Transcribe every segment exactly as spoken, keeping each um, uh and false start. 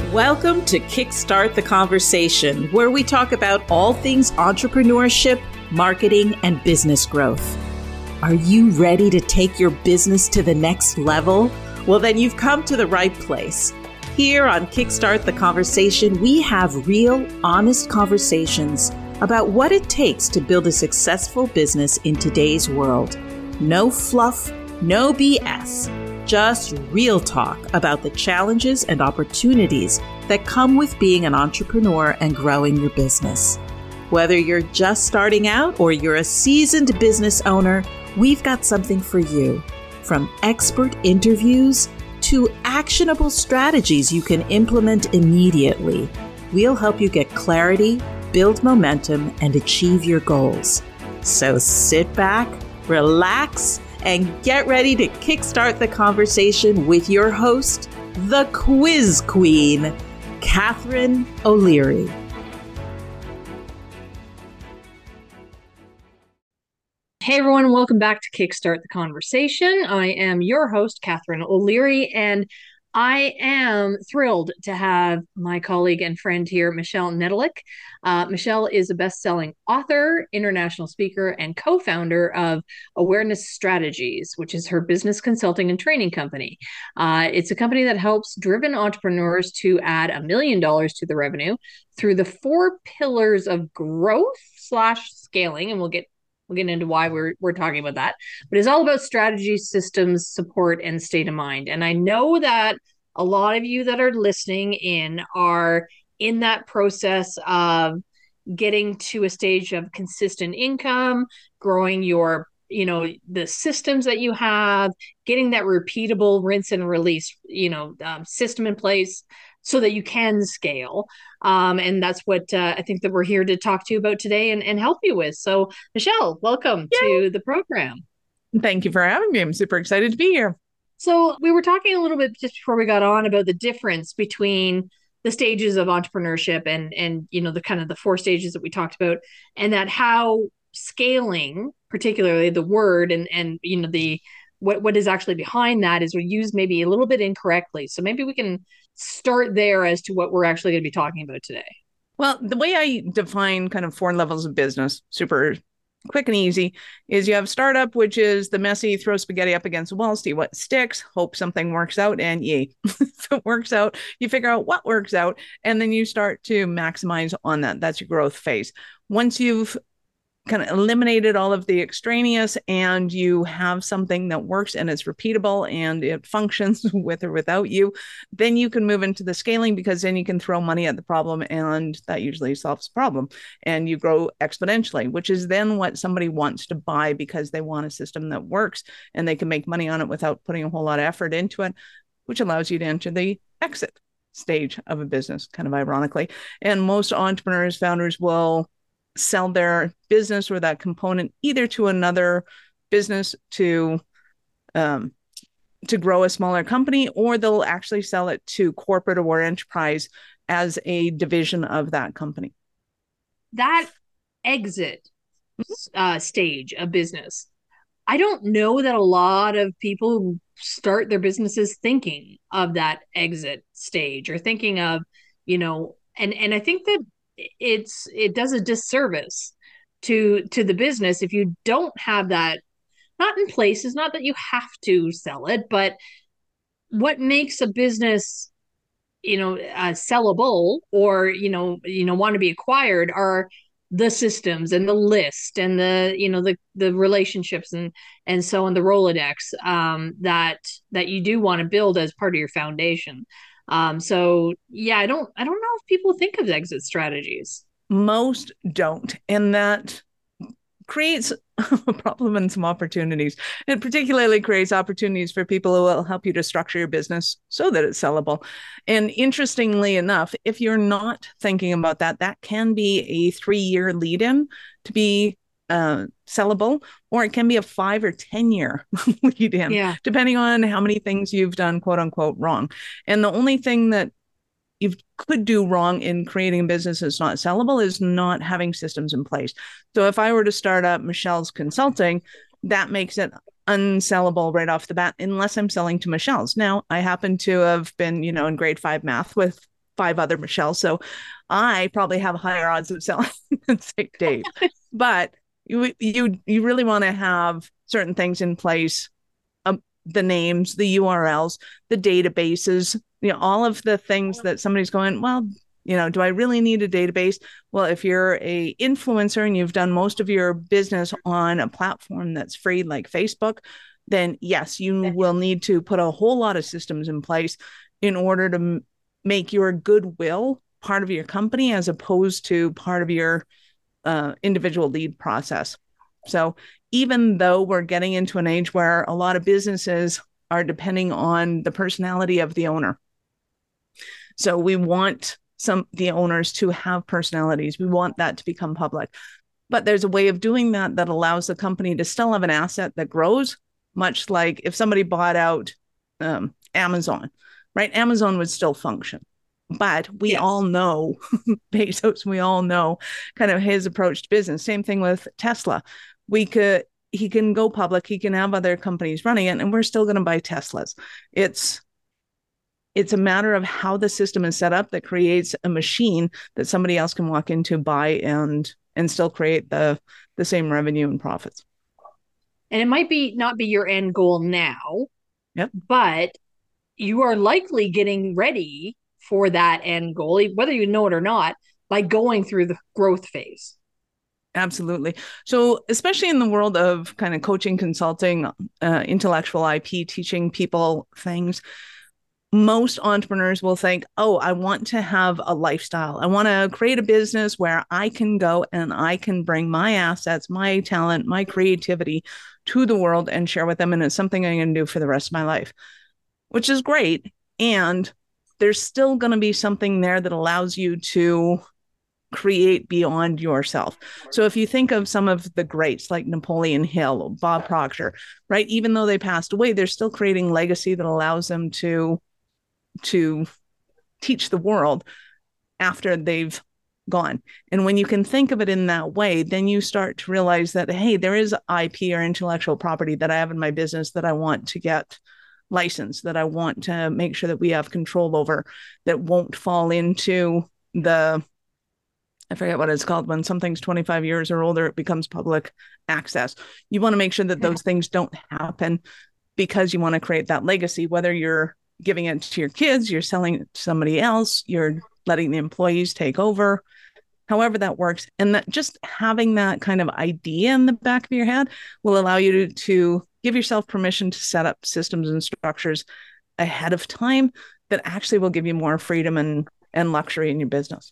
Welcome to Kickstart the Conversation, where we talk about all things entrepreneurship, marketing, and business growth. Are you ready to take your business to the next level? Well, then you've come to the right place. Here on Kickstart the Conversation, we have real, honest conversations about what it takes to build a successful business in today's world. No fluff, no B S. Just real talk about the challenges and opportunities that come with being an entrepreneur and growing your business. Whether you're just starting out or you're a seasoned business owner, we've got something for you. From expert interviews to actionable strategies you can implement immediately, we'll help you get clarity, build momentum, and achieve your goals. So sit back, relax, and get ready to kickstart the conversation with your host, the Quiz Queen, Catherine O'Leary. Hey everyone, welcome back to Kickstart the Conversation. I am your host, Catherine O'Leary, and I am thrilled to have my colleague and friend here, Michelle Nedelik. Uh, Michelle is a best-selling author, international speaker, and co-founder of Awareness Strategies, which is her business consulting and training company. Uh, it's a company that helps driven entrepreneurs to add a million dollars to the revenue through the four pillars of growth slash scaling, and we'll get We'll get into why we're we're talking about that. But it's all about strategy, systems, support, and state of mind. And I know that a lot of you that are listening in are in that process of getting to a stage of consistent income, growing your, you know, the systems that you have, getting that repeatable rinse and release, you know, um, system in place so that you can scale. Um, and that's what uh, I think that we're here to talk to you about today and, and help you with. So, Michelle, welcome Yay. to the program. Thank you for having me. I'm super excited to be here. So we were talking a little bit just before we got on about the difference between the stages of entrepreneurship and, and you know, the kind of the four stages that we talked about, and that how scaling, particularly the word and, and you know, the what what is actually behind that is we used maybe a little bit incorrectly. So maybe we can start there as to what we're actually going to be talking about today. Well, the way I define kind of four levels of business, super quick and easy, is you have startup, which is the messy, throw spaghetti up against the wall, see what sticks, hope something works out, and yay. If it works out, you figure out what works out, and then you start to maximize on that. That's your growth phase. Once you've kind of eliminated all of the extraneous and you have something that works and it's repeatable and it functions with or without you, then you can move into the scaling, because then you can throw money at the problem and that usually solves the problem and you grow exponentially, which is then what somebody wants to buy because they want a system that works and they can make money on it without putting a whole lot of effort into it, which allows you to enter the exit stage of a business, kind of ironically. And most entrepreneurs, founders will sell their business or that component either to another business to um, to grow a smaller company, or they'll actually sell it to corporate or enterprise as a division of that company. That exit uh, stage of business, I don't know that a lot of people start their businesses thinking of that exit stage or thinking of, you know, and and I think that it's it does a disservice to to the business if you don't have that not in place. It's not that you have to sell it, but what makes a business, you know, uh, sellable or you know you know want to be acquired are the systems and the list and the you know the the relationships and and so on, the Rolodex um that that you do want to build as part of your foundation. Um, so yeah, I don't, I don't know if people think of exit strategies. Most don't. And that creates a problem and some opportunities. It particularly creates opportunities for people who will help you to structure your business so that it's sellable. And interestingly enough, if you're not thinking about that, that can be a three-year lead-in to be uh, sellable, or it can be a five or ten year lead in, yeah. depending on how many things you've done, quote unquote, wrong. And the only thing that you could do wrong in creating a business that's not sellable is not having systems in place. So if I were to start up Michelle's Consulting, that makes it unsellable right off the bat, unless I'm selling to Michelle's. Now, I happen to have been, you know, in grade five math with five other Michelle. So I probably have higher odds of selling than say Dave. But you you you really want to have certain things in place, um, the names, the U R Ls, the databases, you know, all of the things that somebody's going, well, you know, do I really need a database? Well, if you're a influencer and you've done most of your business on a platform that's free like Facebook, then yes, you will need to put a whole lot of systems in place in order to m- make your goodwill part of your company as opposed to part of your uh, individual lead process. So even though we're getting into an age where a lot of businesses are depending on the personality of the owner. So we want some the owners to have personalities. We want that to become public. But there's a way of doing that that allows the company to still have an asset that grows, much like if somebody bought out um, Amazon, right? Amazon would still function. But we yes. all know Bezos, we all know kind of his approach to business. Same thing with Tesla. We could, he can go public, he can have other companies running it, and we're still going to buy Teslas. It's It's a matter of how the system is set up that creates a machine that somebody else can walk into, buy, and and still create the the same revenue and profits. And it might be not be your end goal now, yep. but you are likely getting ready for that end goal, whether you know it or not, by going through the growth phase. Absolutely. So especially in the world of kind of coaching, consulting, uh, intellectual I P, teaching people things, most entrepreneurs will think, oh, I want to have a lifestyle. I want to create a business where I can go and I can bring my assets, my talent, my creativity to the world and share with them. And it's something I'm going to do for the rest of my life, which is great. And there's still going to be something there that allows you to create beyond yourself. So if you think of some of the greats like Napoleon Hill or Bob Proctor, right? Even though they passed away, they're still creating legacy that allows them to to teach the world after they've gone. And when you can think of it in that way, then you start to realize that, hey, there is I P or intellectual property that I have in my business that I want to get licensed, that I want to make sure that we have control over, that won't fall into the, I forget what it's called, when something's twenty-five years or older, it becomes public access. You want to make sure that those things don't happen because you want to create that legacy, whether you're giving it to your kids, you're selling it to somebody else, you're letting the employees take over, however that works. And that just having that kind of idea in the back of your head will allow you to, to give yourself permission to set up systems and structures ahead of time that actually will give you more freedom and, and luxury in your business.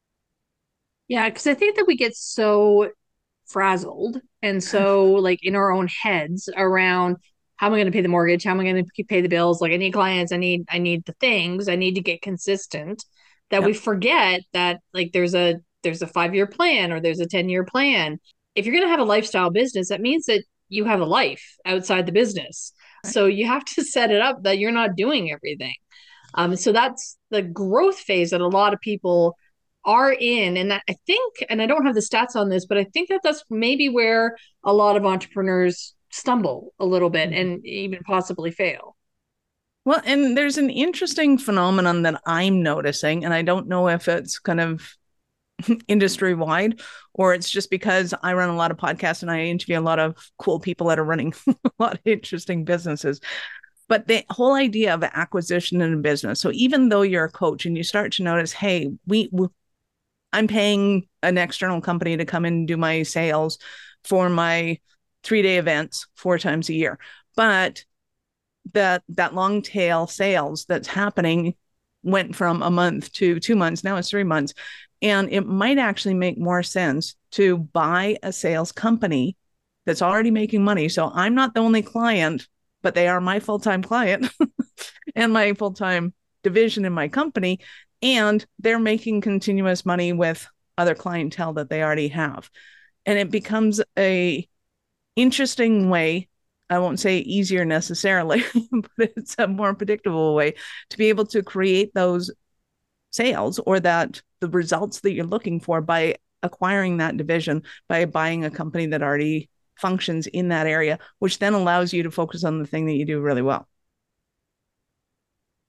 Yeah, because I think that we get so frazzled and so like in our own heads around, how am I going to pay the mortgage? How am I going to pay the bills? Like I need clients, I need, I need the things, I need to get consistent, that yep. we forget that like there's a, there's a five-year plan or there's a ten-year plan. If you're going to have a lifestyle business, that means that you have a life outside the business. Right. So you have to set it up that you're not doing everything. Um, so that's the growth phase that a lot of people are in. And that I think, and I don't have the stats on this, but I think that that's maybe where a lot of entrepreneurs stumble a little bit mm-hmm. and even possibly fail. Well, and there's an interesting phenomenon that I'm noticing, and I don't know if it's kind of industry wide or it's just because I run a lot of podcasts and I interview a lot of cool people that are running a lot of interesting businesses. But the whole idea of acquisition in a business. So even though you're a coach and you start to notice, hey, we, we I'm paying an external company to come in and do my sales for my three-day events four times a year. But that that long tail sales that's happening went from a month to two months. Now it's three months. And it might actually make more sense to buy a sales company that's already making money. So I'm not the only client, but they are my full-time client and my full-time division in my company. And they're making continuous money with other clientele that they already have. And it becomes a interesting way, I won't say easier necessarily, but it's a more predictable way to be able to create those sales or that the results that you're looking for by acquiring that division, by buying a company that already functions in that area, which then allows you to focus on the thing that you do really well.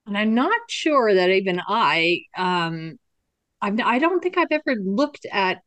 And I'm not sure that even I, um, I'm, I don't think I've ever looked at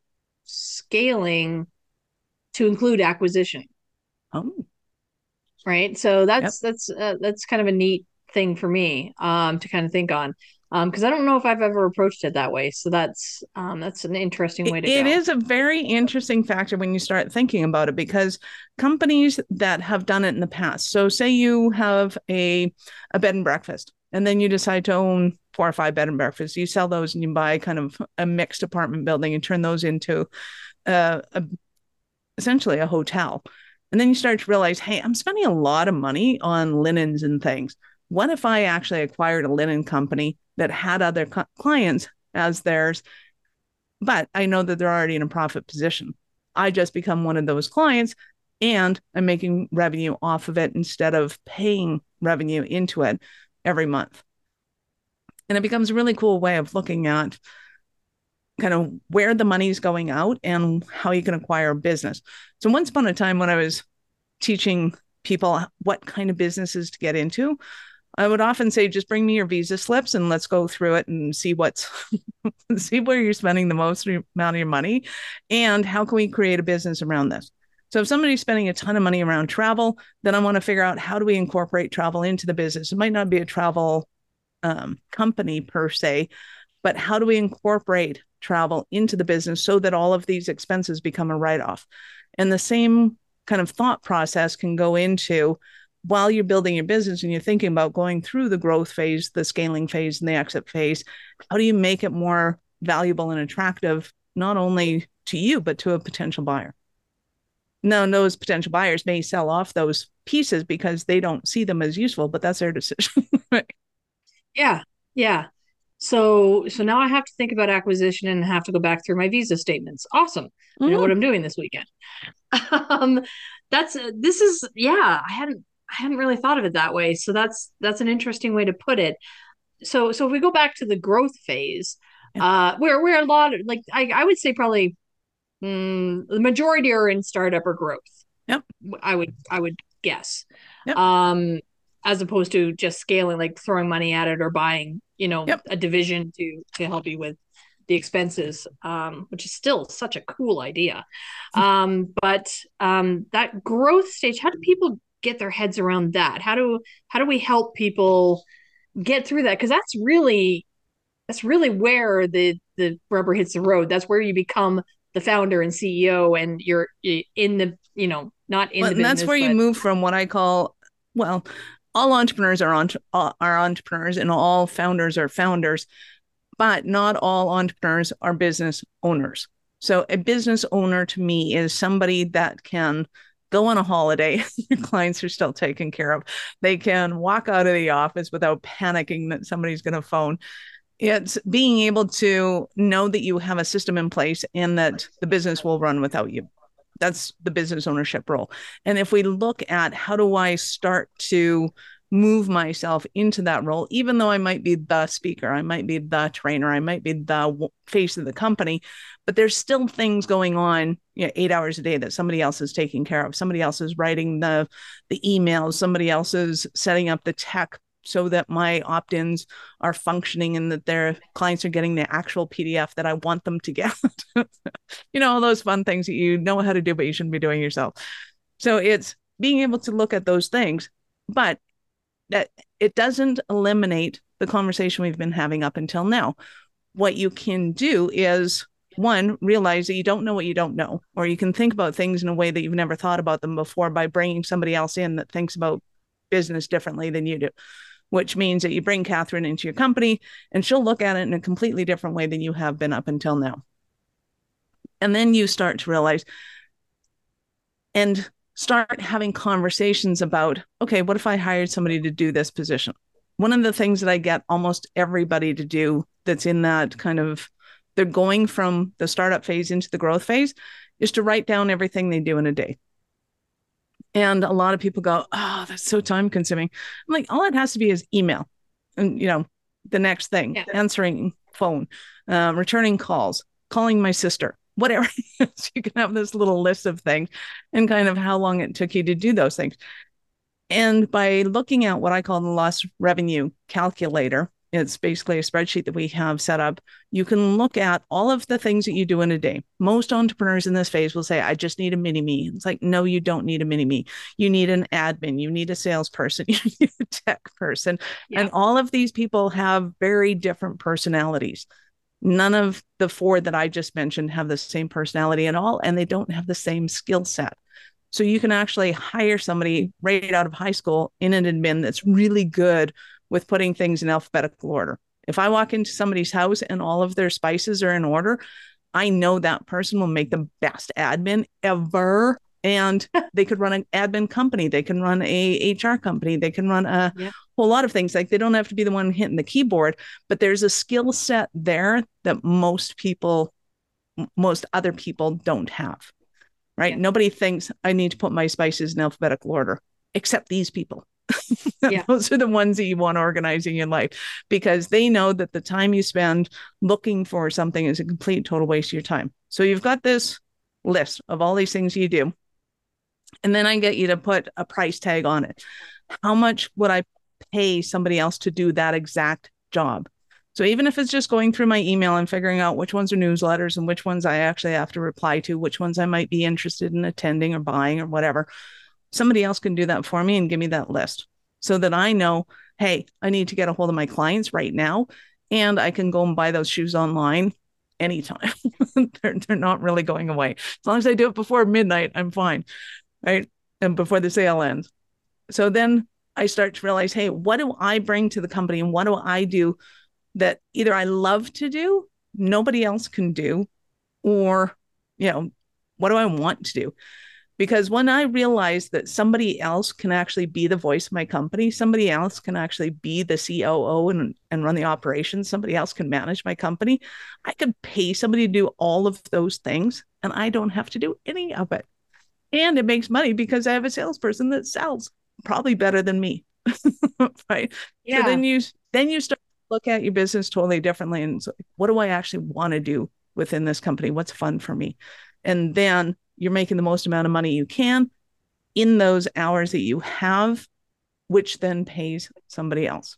scaling to include acquisition. Oh, Right. So yep. that's that's uh, that's kind of a neat thing for me um to kind of think on um because I don't know if I've ever approached it that way. So that's um that's an interesting way It, to it go. is a very interesting factor when you start thinking about it, because companies that have done it in the past. So say you have a a bed and breakfast, and then you decide to own four or five bed and breakfasts. You sell those and you buy kind of a mixed apartment building and turn those into uh, a, essentially a hotel. And then you start to realize, hey, I'm spending a lot of money on linens and things. What if I actually acquired a linen company that had other co- clients as theirs, but I know that they're already in a profit position? I just become one of those clients and I'm making revenue off of it instead of paying revenue into it every month. And it becomes a really cool way of looking at kind of where the money's going out and how you can acquire a business. So once upon a time, when I was teaching people what kind of businesses to get into, I would often say, just bring me your visa slips and let's go through it and see what's see where you're spending the most amount of your money and how can we create a business around this. So if somebody's spending a ton of money around travel, then I want to figure out, how do we incorporate travel into the business? It might not be a travel um, company per se, but how do we incorporate travel into the business so that all of these expenses become a write-off? And the same kind of thought process can go into, while you're building your business and you're thinking about going through the growth phase, the scaling phase, and the exit phase, how do you make it more valuable and attractive, not only to you, but to a potential buyer? Now, those potential buyers may sell off those pieces because they don't see them as useful, but that's their decision. Right? Yeah. Yeah. So so now I have to think about acquisition and have to go back through my visa statements. Awesome. I know Mm-hmm. what I'm doing this weekend. um that's uh, this is yeah, I hadn't I hadn't really thought of it that way. So that's that's an interesting way to put it. So so if we go back to the growth phase, Yep. uh where where a lot of, like, I, I would say probably mm, the majority are in startup or growth. Yep. I would I would guess. Yep. Um as opposed to just scaling, like throwing money at it or buying, you know, Yep. a division to to help you with the expenses, um, which is still such a cool idea. Um, but um, that growth stage, how do people get their heads around that? How do how do we help people get through that? Because that's really that's really where the the rubber hits the road. That's where you become the founder and C E O, and you're in the, you know, not in Well, the and that's business, where you but move from what I call, well, all entrepreneurs are entre- are entrepreneurs and all founders are founders, but not all entrepreneurs are business owners. So a business owner to me is somebody that can go on a holiday, your clients are still taken care of. They can walk out of the office without panicking that somebody's going to phone. It's being able to know that you have a system in place and that the business will run without you. That's the business ownership role. And if we look at, how do I start to move myself into that role, even though I might be the speaker, I might be the trainer, I might be the face of the company, but there's still things going on, you know, eight hours a day that somebody else is taking care of. Somebody else is writing the the emails, somebody else is setting up the tech so that my opt-ins are functioning and that their clients are getting the actual P D F that I want them to get. You know, all those fun things that you know how to do, but you shouldn't be doing yourself. So it's being able to look at those things, but that it doesn't eliminate the conversation we've been having up until now. What you can do is, one, realize that you don't know what you don't know, or you can think about things in a way that you've never thought about them before by bringing somebody else in that thinks about business differently than you do, which means that you bring Catherine into your company and she'll look at it in a completely different way than you have been up until now. And then you start to realize and start having conversations about, okay, what if I hired somebody to do this position? One of the things that I get almost everybody to do that's in that kind of, they're going from the startup phase into the growth phase, is to write down everything they do in a day. And a lot of people go, oh, that's so time consuming. I'm like, all it has to be is email. And, you know, the next thing, yeah. answering phone, uh, returning calls, calling my sister, whatever it is. You can have this little list of things and kind of how long it took you to do those things. And by looking at what I call the lost revenue calculator, it's basically a spreadsheet that we have set up. You can look at all of the things that you do in a day. Most entrepreneurs in this phase will say, I just need a mini me. It's like, no, you don't need a mini me. You need an admin. You need a salesperson. You need a tech person. Yeah. And all of these people have very different personalities. None of the four that I just mentioned have the same personality at all, and they don't have the same skill set. So you can actually hire somebody right out of high school in an admin that's really good with putting things in alphabetical order. If I walk into somebody's house and all of their spices are in order, I know that person will make the best admin ever. And they could run an admin company. They can run a H R company. They can run a yeah. whole lot of things. Like, they don't have to be the one hitting the keyboard, but there's a skill set there that most people, most other people don't have, right? Yeah. Nobody thinks I need to put my spices in alphabetical order, except these people. Yeah. Those are the ones that you want organizing your life, because they know that the time you spend looking for something is a complete total waste of your time. So you've got this list of all these things you do. And then I get you to put a price tag on it. How much would I pay somebody else to do that exact job? So even if it's just going through my email and figuring out which ones are newsletters and which ones I actually have to reply to, which ones I might be interested in attending or buying or whatever, somebody else can do that for me and give me that list so that I know, hey, I need to get a hold of my clients right now, and I can go and buy those shoes online anytime. they're, they're not really going away. As long as I do it before midnight, I'm fine, right? And before the sale ends. So then I start to realize, hey, what do I bring to the company, and what do I do that either I love to do, nobody else can do, or, you know, what do I want to do? Because when I realized that somebody else can actually be the voice of my company, somebody else can actually be the C O O and, and run the operations, somebody else can manage my company, I could pay somebody to do all of those things, and I don't have to do any of it. And it makes money because I have a salesperson that sells probably better than me, right? Yeah. So then you, then you start to look at your business totally differently. And so, what do I actually want to do within this company? What's fun for me? And then you're making the most amount of money you can in those hours that you have, which then pays somebody else.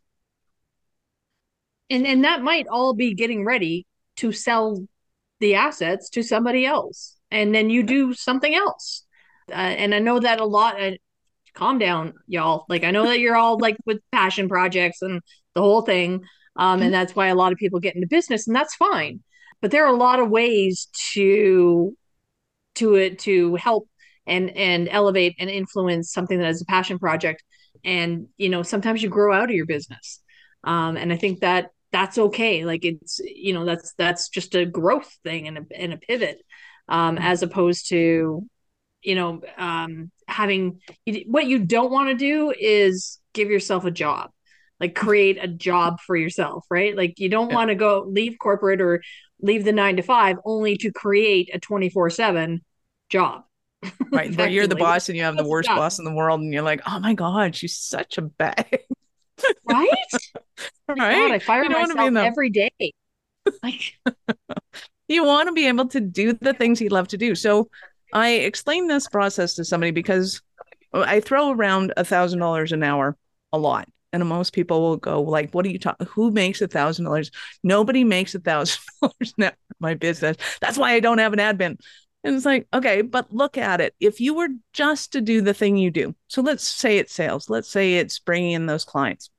And and that might all be getting ready to sell the assets to somebody else. And then you do something else. Uh, and I know that a lot. Uh, calm down, y'all. Like, I know that you're all like with passion projects and the whole thing. Um, mm-hmm. And that's why a lot of people get into business, and that's fine. But there are a lot of ways to to it to help and and elevate and influence something that is a passion project. And, you know, sometimes you grow out of your business. Um, and I think that that's okay. Like, it's, you know, that's that's just a growth thing and a, and a pivot, um, as opposed to, you know, um, having, what you don't want to do is give yourself a job, like create a job for yourself, right? Like, you don't yeah. want to go leave corporate or leave the nine to five only to create a twenty-four seven job. Right. Where you're the boss and you have the worst boss in the world, and you're like, oh my God, she's such a bag. Right? Right. God, I fire myself every day. Like, you want to be able to do the things you love to do. So I explain this process to somebody because I throw around a thousand dollars an hour a lot. And most people will go like, what are you talking? Who makes a thousand dollars? Nobody makes a thousand dollars now in my business. That's why I don't have an admin. And it's like, okay, but look at it. If you were just to do the thing you do, so let's say it's sales, let's say it's bringing in those clients,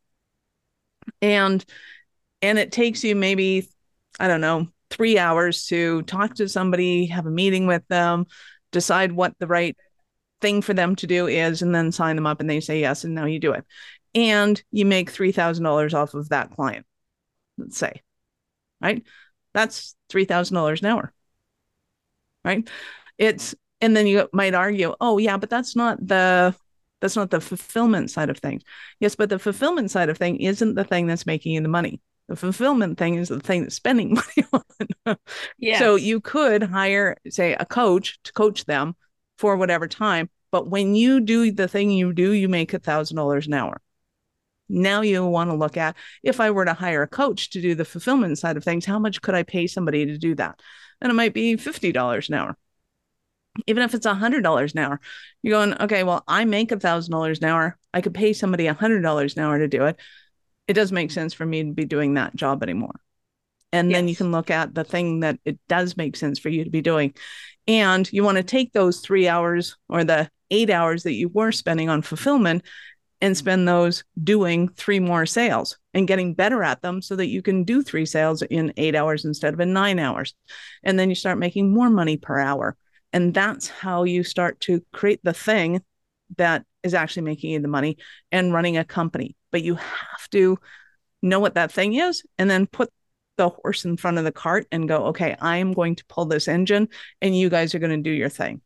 and and it takes you maybe, I don't know, three hours to talk to somebody, have a meeting with them, decide what the right thing for them to do is, and then sign them up and they say yes, and now you do it. And you make three thousand dollars off of that client, let's say, right? That's three thousand dollars an hour. Right. It's, and then you might argue, oh yeah, but that's not the, that's not the fulfillment side of things. Yes, but the fulfillment side of thing isn't the thing that's making you the money. The fulfillment thing is the thing that's spending money on. Yeah. So you could hire, say, a coach to coach them for whatever time. But when you do the thing you do, you make a thousand dollars an hour. Now you want to look at, if I were to hire a coach to do the fulfillment side of things, how much could I pay somebody to do that? And it might be fifty dollars an hour. even if it's a hundred dollars an hour, you're going, okay, well, I make a thousand dollars an hour. I could pay somebody a hundred dollars an hour to do it. It doesn't make sense for me to be doing that job anymore. And yes. then you can look at the thing that it does make sense for you to be doing. And you want to take those three hours or the eight hours that you were spending on fulfillment and spend those doing three more sales and getting better at them so that you can do three sales in eight hours instead of in nine hours. And then you start making more money per hour. And that's how you start to create the thing that is actually making you the money and running a company. But you have to know what that thing is and then put the horse in front of the cart and go, okay, I am going to pull this engine and you guys are going to do your thing.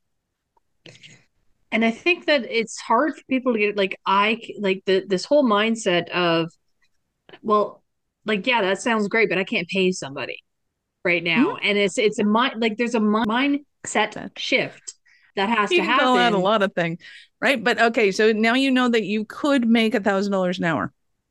And I think that it's hard for people to get like, I like the, this whole mindset of, well, like, yeah, that sounds great, but I can't pay somebody right now. Mm-hmm. And it's, it's a mind, like there's a mindset shift that has you to happen. Call out a lot of things, right? But okay, so now you know that you could make a thousand dollars an hour.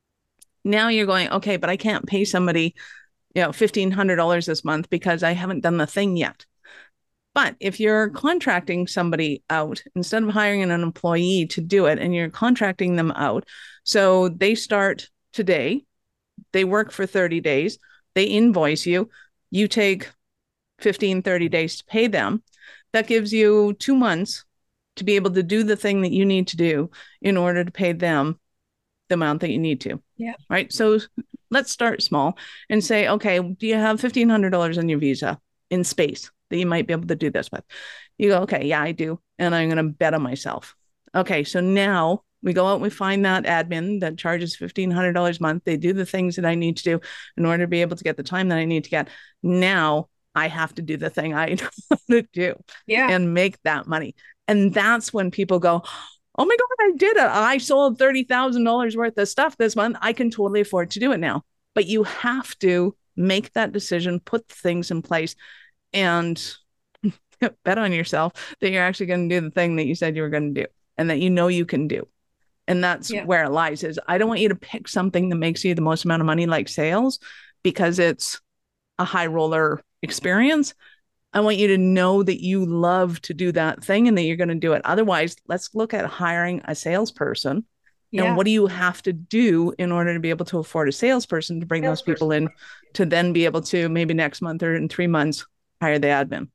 Now you're going, okay, but I can't pay somebody, you know, fifteen hundred dollars this month because I haven't done the thing yet. But if you're contracting somebody out, instead of hiring an employee to do it, and you're contracting them out, so they start today, they work for thirty days, they invoice you, you take fifteen, thirty days to pay them. That gives you two months to be able to do the thing that you need to do in order to pay them the amount that you need to. Yeah. Right. So let's start small and say, okay, do you have fifteen hundred dollars on your Visa in space that you might be able to do this with? You go, okay, yeah, I do. And I'm going to bet on myself. Okay. So now we go out and we find that admin that charges fifteen hundred dollars a month. They do the things that I need to do in order to be able to get the time that I need to get. Now I have to do the thing I want to do yeah. and make that money. And that's when people go, oh my God, I did it. I sold thirty thousand dollars worth of stuff this month. I can totally afford to do it now. But you have to make that decision, put things in place, and bet on yourself that you're actually going to do the thing that you said you were going to do and that you know you can do. And that's yeah. where it lies is I don't want you to pick something that makes you the most amount of money like sales because it's a high roller experience. I want you to know that you love to do that thing and that you're going to do it. Otherwise, let's look at hiring a salesperson. Yeah. And what do you have to do in order to be able to afford a salesperson to bring those people in to then be able to maybe next month or in three months hire the admin?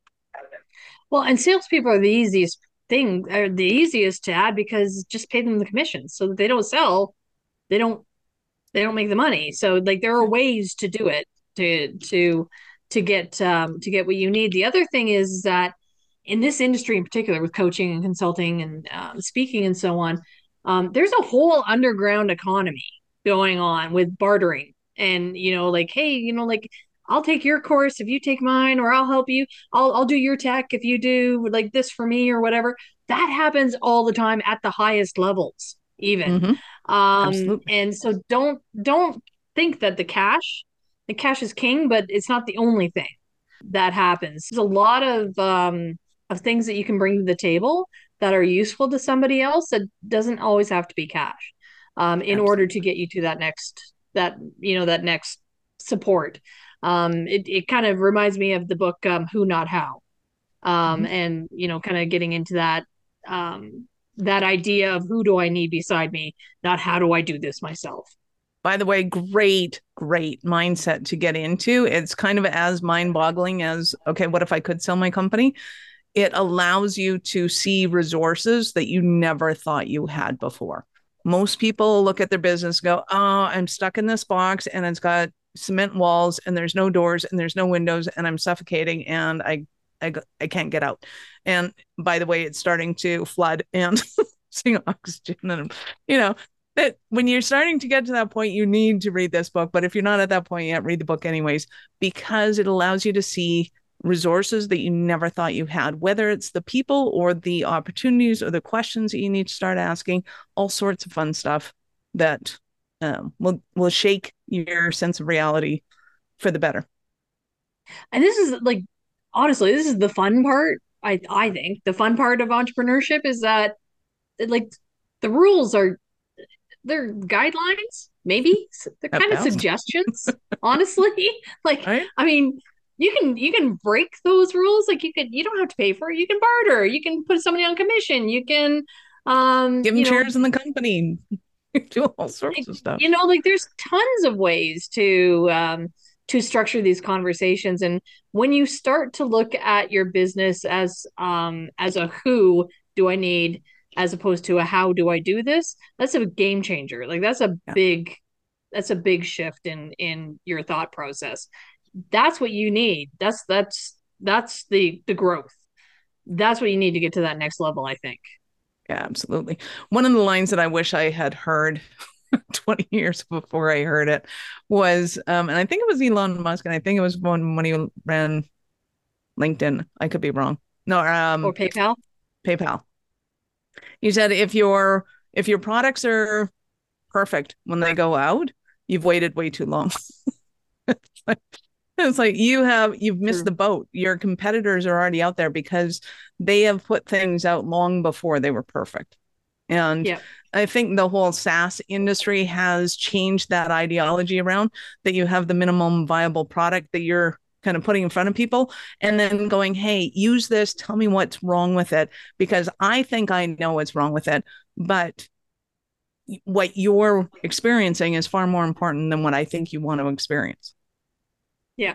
Well, and salespeople are the easiest thing, are the easiest to add because just pay them the commissions so that they don't sell, they don't, they don't make the money. So like there are ways to do it to to to get um, to get what you need. The other thing is that in this industry in particular, with coaching and consulting and um, speaking and so on, um, there's a whole underground economy going on with bartering and, you know, like, hey, you know, like I'll take your course if you take mine, or I'll help you. I'll I'll do your tech if you do like this for me or whatever. That happens all the time at the highest levels, even. Mm-hmm. Um, and so don't don't think that the cash, the cash is king, but it's not the only thing that happens. There's a lot of um, of things that you can bring to the table that are useful to somebody else that doesn't always have to be cash um, in Absolutely. Order to get you to that next that you know that next support. Um, it, it kind of reminds me of the book, um, Who Not How. Um, mm-hmm. And, you know, kind of getting into that, um, that idea of who do I need beside me, not how do I do this myself. By the way, great, great mindset to get into. It's kind of as mind-boggling as, okay, what if I could sell my company? It allows you to see resources that you never thought you had before. Most people look at their business and go, oh, I'm stuck in this box and it's got cement walls and there's no doors and there's no windows and I'm suffocating and I I, I can't get out. And by the way, it's starting to flood and seeing oxygen and you know that when you're starting to get to that point, you need to read this book. But if you're not at that point yet, read the book anyways, because it allows you to see resources that you never thought you had, whether it's the people or the opportunities or the questions that you need to start asking, all sorts of fun stuff that um, will will shake your sense of reality for the better. And this is like, honestly, this is the fun part. I I think the fun part of entrepreneurship is that like the rules are, they're guidelines, maybe they're kind of suggestions, honestly. Like, right? I mean, you can you can break those rules. Like you could you don't have to pay for it. You can barter. You can put somebody on commission. You can um Give them you know, shares in the company. Do all sorts of stuff. You know, like there's tons of ways to um to structure these conversations. And when you start to look at your business as um as a who do I need as opposed to a how do I do this, that's a game changer. Like that's a Yeah. big that's a big shift in in your thought process. That's what you need. That's that's that's the the growth. That's what you need to get to that next level, I think. Yeah, absolutely. One of the lines that I wish I had heard twenty years before I heard it was, um, and I think it was Elon Musk, and I think it was when, when he ran LinkedIn. I could be wrong. No, um, Or PayPal. PayPal. He said, if your if your products are perfect when they go out, you've waited way too long. It's like, it's like you have you've missed True. the boat. Your competitors are already out there because they have put things out long before they were perfect. And Yep. I think the whole SaaS industry has changed that ideology around that you have the minimum viable product that you're kind of putting in front of people and then going, hey, use this. Tell me what's wrong with it, because I think I know what's wrong with it. But what you're experiencing is far more important than what I think you want to experience. Yeah.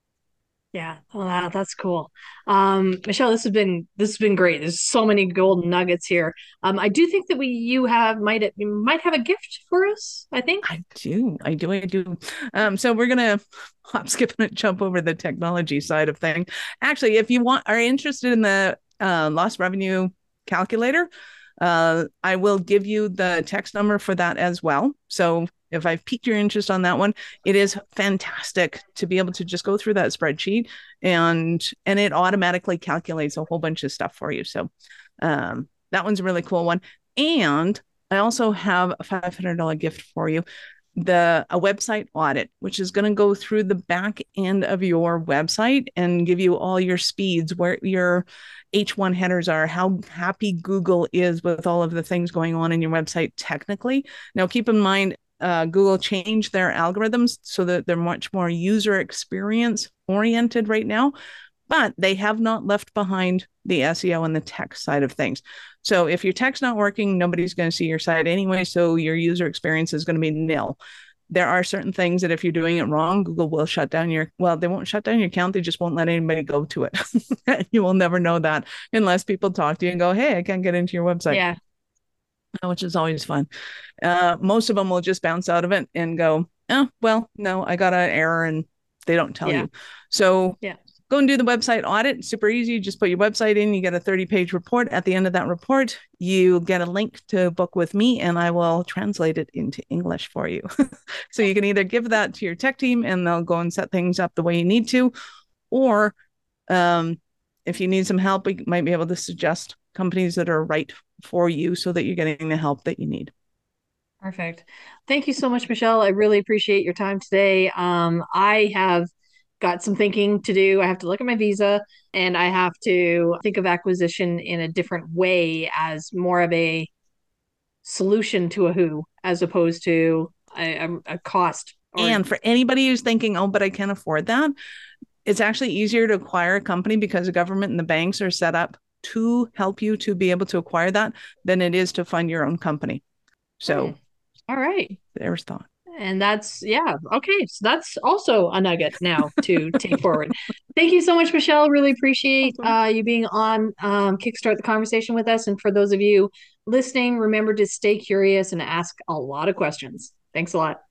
Yeah. Oh, wow, that's cool. Um, Michelle, this has been this has been great. There's so many golden nuggets here. Um, I do think that we you have might you might have a gift for us, I think. I do. I do. I do. Um, so we're gonna hop, skip, and jump over the technology side of things. Actually, if you want are interested in the uh, lost revenue calculator, uh, I will give you the text number for that as well. So if I've piqued your interest on that one, it is fantastic to be able to just go through that spreadsheet and and it automatically calculates a whole bunch of stuff for you. So um, that one's a really cool one. And I also have a five hundred dollars gift for you, the a website audit, which is going to go through the back end of your website and give you all your speeds, where your H one headers are, how happy Google is with all of the things going on in your website technically. Now, keep in mind, uh, Google changed their algorithms so that they're much more user experience oriented right now, but they have not left behind the S E O and the tech side of things. So if your tech's not working, nobody's going to see your site anyway, so your user experience is going to be nil. There are certain things that if you're doing it wrong, Google will shut down your, well, they won't shut down your account. They just won't let anybody go to it. You will never know that unless people talk to you and go, hey, I can't get into your website. Yeah. Which is always fun. Uh, most of them will just bounce out of it and go, oh, well, no, I got an error, and they don't tell Yeah. you. So Yeah. go and do the website audit. It's super easy. Just put your website in. You get a thirty page report. At the end of that report, you get a link to book with me, and I will translate it into English for you. So you can either give that to your tech team and they'll go and set things up the way you need to, or um, if you need some help, we might be able to suggest companies that are right for you so that you're getting the help that you need. Perfect. Thank you so much, Michelle. I really appreciate your time today. Um, I have got some thinking to do. I have to look at my visa, and I have to think of acquisition in a different way, as more of a solution to a who, as opposed to a, a, a cost. Or, And for anybody who's thinking, oh, but I can't afford that, it's actually easier to acquire a company because the government and the banks are set up to help you to be able to acquire that than it is to fund your own company. So, Hmm. All right. There's thought. And that's, yeah. Okay. So that's also a nugget now to take forward. Thank you so much, Michelle. Really appreciate uh, you being on um, Kickstart the Conversation with us. And for those of you listening, remember to stay curious and ask a lot of questions. Thanks a lot.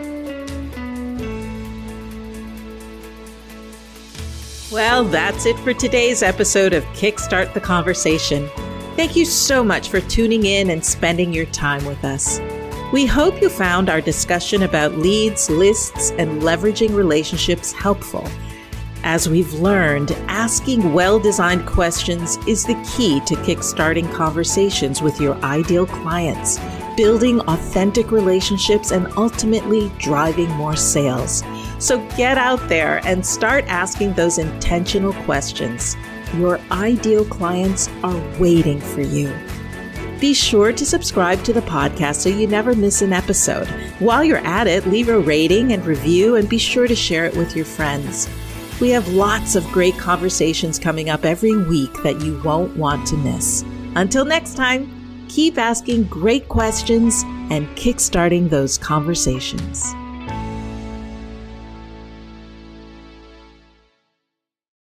Well, that's it for today's episode of Kickstart the Conversation. Thank you so much for tuning in and spending your time with us. We hope you found our discussion about leads, lists, and leveraging relationships helpful. As we've learned, asking well-designed questions is the key to kickstarting conversations with your ideal clients, building authentic relationships, and ultimately driving more sales. So get out there and start asking those intentional questions. Your ideal clients are waiting for you. Be sure to subscribe to the podcast so you never miss an episode. While you're at it, leave a rating and review, and be sure to share it with your friends. We have lots of great conversations coming up every week that you won't want to miss. Until next time, keep asking great questions and kickstarting those conversations.